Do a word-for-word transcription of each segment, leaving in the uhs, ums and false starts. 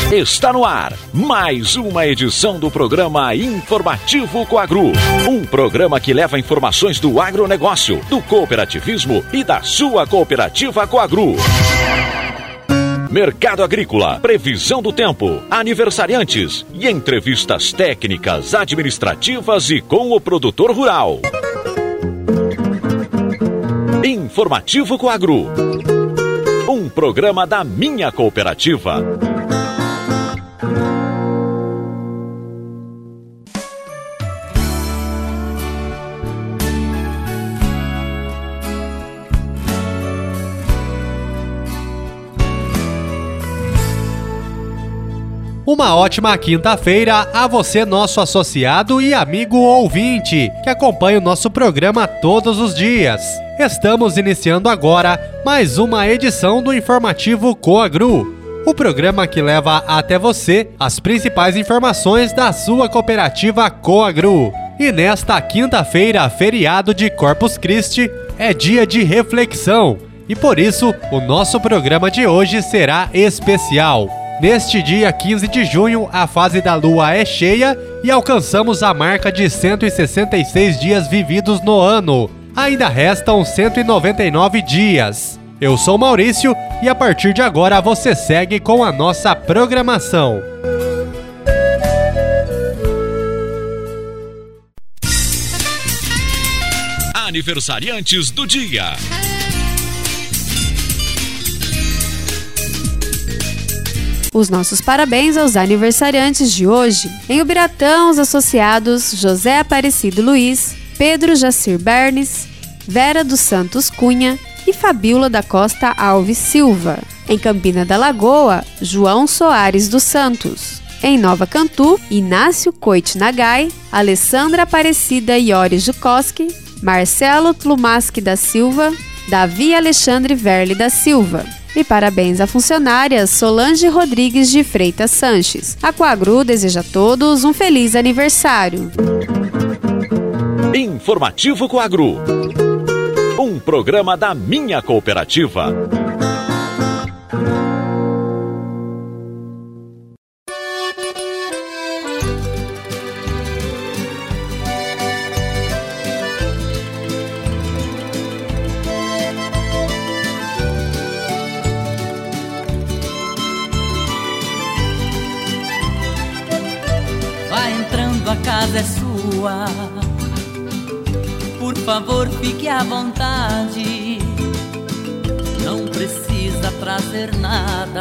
Está no ar mais uma edição do programa Informativo Coagro. Um programa que leva informações do agronegócio, do cooperativismo e da sua cooperativa Coagro. Mercado agrícola, previsão do tempo, aniversariantes e entrevistas técnicas, administrativas e com o produtor rural. Informativo Coagro. Um programa da minha cooperativa. Uma ótima quinta-feira a você, nosso associado e amigo ouvinte, que acompanha o nosso programa todos os dias. Estamos iniciando agora mais uma edição do Informativo Coagro, o programa que leva até você as principais informações da sua cooperativa Coagro. E nesta quinta-feira, feriado de Corpus Christi, é dia de reflexão, e por isso o nosso programa de hoje será especial. Neste dia quinze de junho, a fase da lua é cheia e alcançamos a marca de cento e sessenta e seis dias vividos no ano. Ainda restam cento e noventa e nove dias. Eu sou Maurício e a partir de agora você segue com a nossa programação. Aniversariantes do dia. Os nossos parabéns aos aniversariantes de hoje. Em Ubiratã, os associados José Aparecido Luiz, Pedro Jacir Bernes, Vera dos Santos Cunha e Fabíola da Costa Alves Silva. Em Campina da Lagoa, João Soares dos Santos. Em Nova Cantu, Inácio Coit Nagai, Alessandra Aparecida Iori Jukoski, Marcelo Tlumaski da Silva, Davi Alexandre Verli da Silva. E parabéns à funcionária Solange Rodrigues de Freitas Sanches. A Coagro deseja a todos um feliz aniversário. Informativo Coagro. Um programa da minha cooperativa. A casa é sua, por favor fique à vontade, não precisa trazer nada,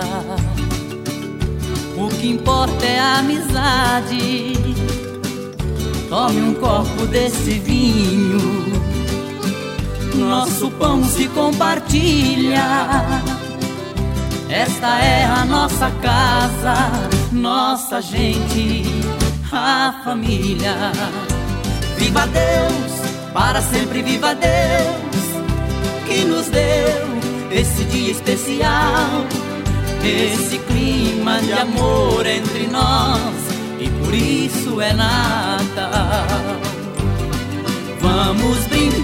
o que importa é a amizade. Tome um copo desse vinho, nosso pão se compartilha. Esta é a nossa casa, nossa gente, a família. Viva Deus, para sempre viva Deus, que nos deu esse dia especial, esse clima de amor entre nós, e por isso é Natal. Vamos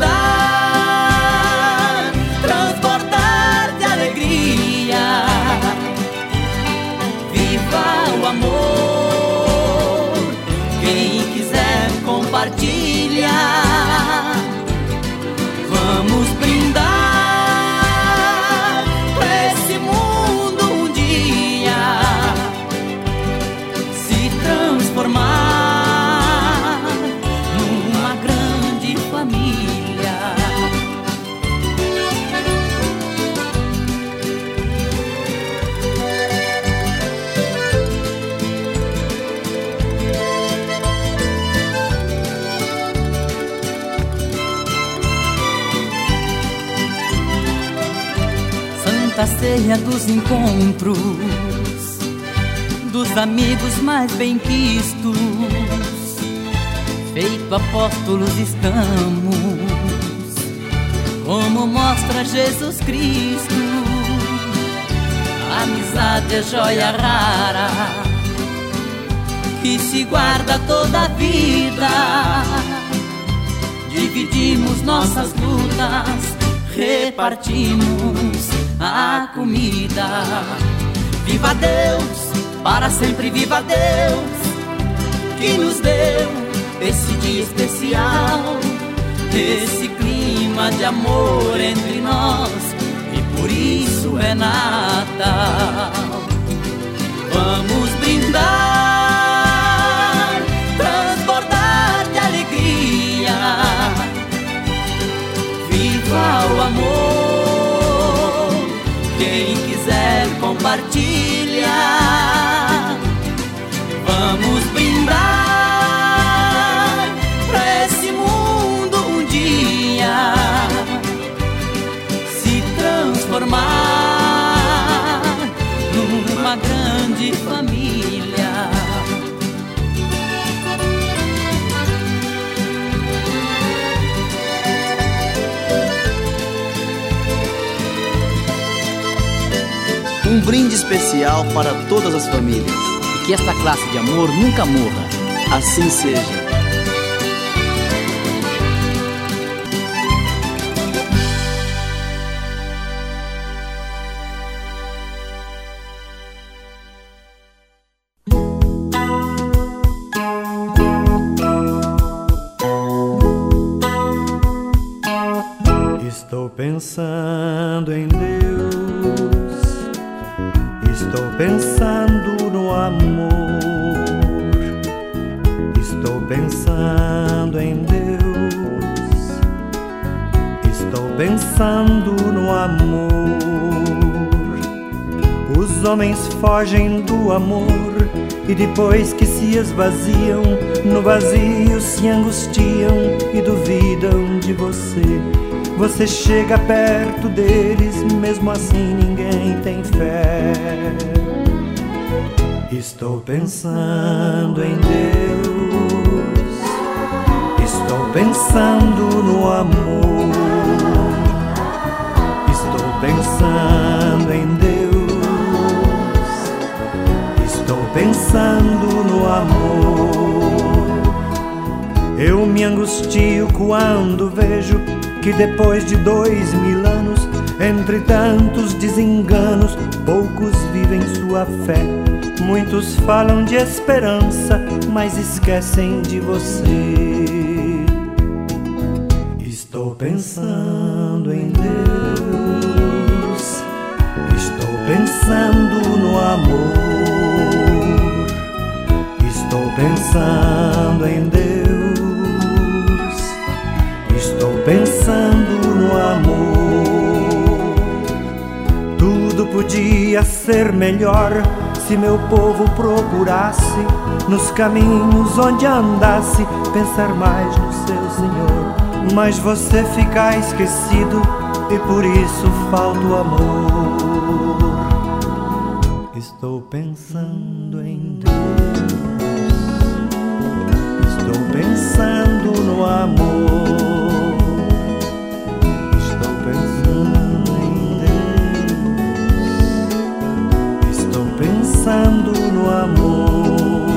brindar, transbordar de alegria. Viva o amor, compartilha. Vamos brindar pra esse mundo um dia se transformar numa grande família. Santa Ceia dos encontros, dos amigos mais bem quistos, feito apóstolos estamos, como mostra Jesus Cristo. A amizade é joia rara, que se guarda toda a vida. Dividimos nossas lutas, repartimos a comida. Viva Deus, para sempre viva Deus, que nos deu esse dia especial, esse clima de amor entre nós, e por isso é Natal. Vamos brindar, transbordar de alegria, viva o amor, quem quiser compartilha. Vamos brindar pra esse mundo um dia se transformar numa grande família. Um brinde especial para todas as famílias, e que esta classe de amor nunca morra. Assim seja. Estou pensando em Deus, estou pensando no amor, estou pensando em Deus, estou pensando no amor. Os homens fogem do amor e depois que se esvaziam, no vazio se angustiam e duvidam de você. Você chega perto deles, mesmo assim ninguém tem fé. Estou pensando em Deus, estou pensando no amor, estou pensando em Deus, estou pensando no amor. Eu me angustio quando vejo que depois de dois mil anos, entre tantos desenganos, poucos vivem sua fé. Muitos falam de esperança, mas esquecem de você. Estou pensando em Deus, estou pensando no amor, estou pensando em Deus, estou pensando no amor. Tudo podia ser melhor se meu povo procurasse, nos caminhos onde andasse, pensar mais no seu Senhor. Mas você fica esquecido e por isso falta o amor. Estou pensando em Deus, estou pensando no amor, estou pensando em Deus, estou pensando no amor.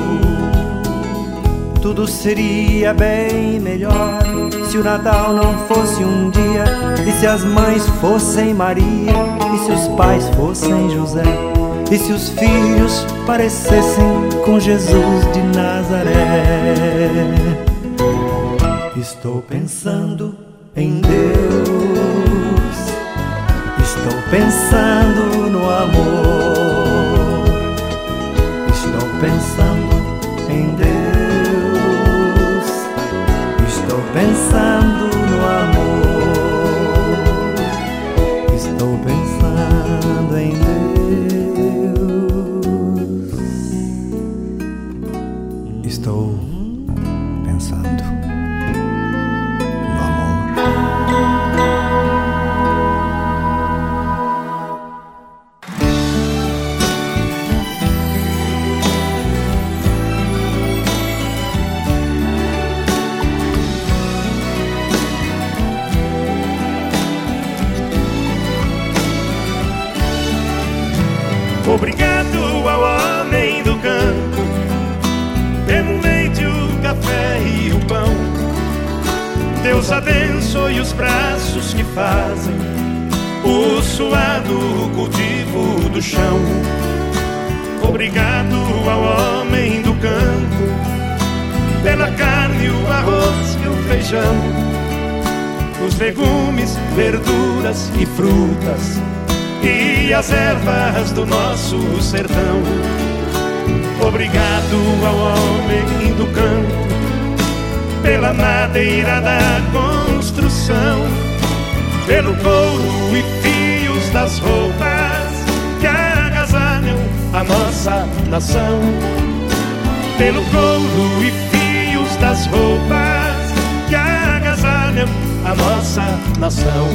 Tudo seria bem melhor se o Natal não fosse um dia, e se as mães fossem Maria, e se os pais fossem José, e se os filhos parecessem com Jesus de Nazaré. Estou pensando em Deus, estou pensando no amor, estou pensando em Deus, estou pensando no amor, estou pensando em Deus, estou pensando no amor. Obrigado ao homem do campo pelo leite, o café e o pão. Deus abençoe os braços que fazem o suado cultivo do chão. Obrigado ao homem do campo pela carne, o arroz e o feijão, os legumes, verduras e frutas e as ervas do nosso sertão. Obrigado ao homem do campo pela madeira da construção, pelo couro e fios das roupas que agasalham a nossa nação, pelo couro e fios das roupas que agasalham a nossa nação.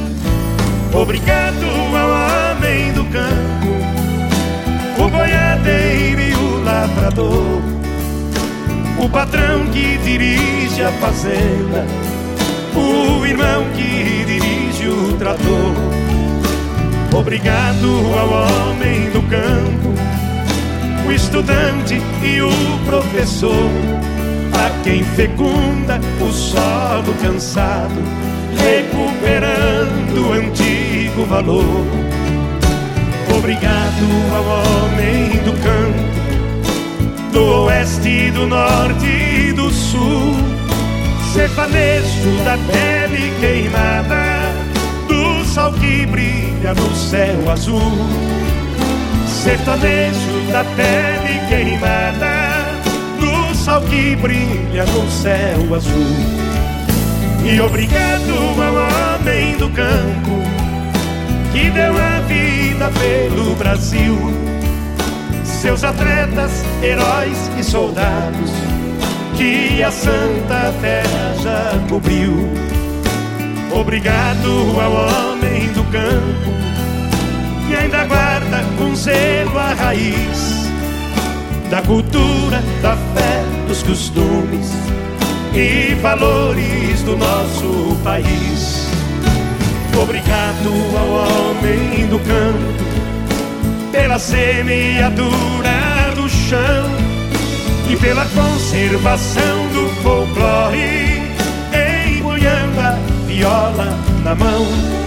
Obrigado ao homem do campo, o boiadeiro e o lavrador, o patrão que dirige a fazenda, o irmão que dirige o trator. Obrigado ao homem do campo, o estudante e o professor, a quem fecunda o solo cansado, recuperando o antigo valor. Obrigado ao homem do campo, do oeste, do norte e do sul, sertanejo da pele queimada, do sol que brilha no céu azul, sertanejo da pele queimada, do sol que brilha no céu azul. E obrigado ao homem do campo que deu a vida pelo Brasil, seus atletas, heróis e soldados que a Santa Terra já cobriu. Obrigado ao homem do campo que ainda guarda com zelo a raiz da cultura, da fé, dos costumes e valores do nosso país. Obrigado ao homem do campo pela semeadura do chão e pela conservação do folclore, empunhando a viola na mão.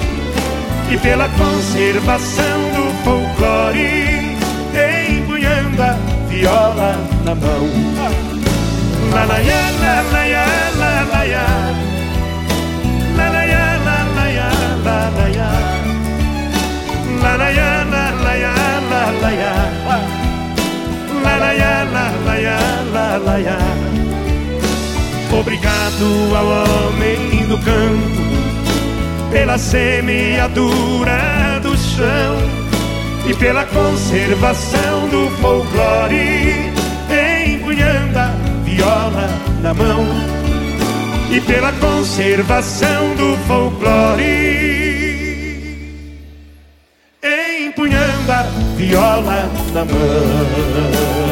E pela conservação do folclore, empunhando a viola na mão. La la ya, la la ya, la la ya, la la ya, la la ya, la la ya, la la ya, la la ya, la la ya, la la ya, la la ya, la la ya. Obrigado ao homem do campo pela semeadura do chão e pela conservação do folclore, empunhando a viola na mão. E pela conservação do folclore, empunhando a viola na mão.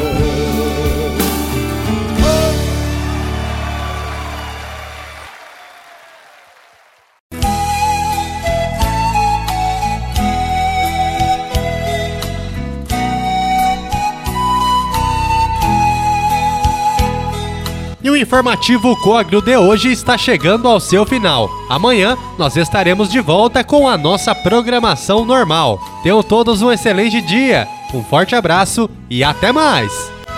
E o informativo Coagro de hoje está chegando ao seu final. Amanhã nós estaremos de volta com a nossa programação normal. Tenham todos um excelente dia, um forte abraço e até mais!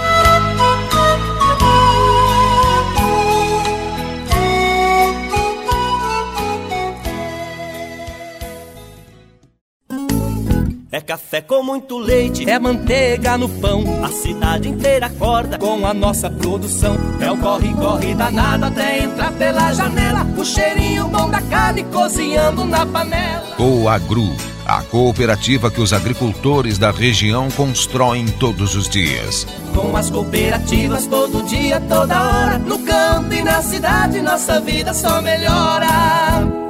É café com muito leite, é manteiga no pão. A cidade inteira acorda com a nossa produção. É o corre-corre danado até entrar pela janela. O cheirinho bom da carne cozinhando na panela. Coagro, a cooperativa que os agricultores da região constroem todos os dias. Com as cooperativas todo dia, toda hora. No campo e na cidade nossa vida só melhora.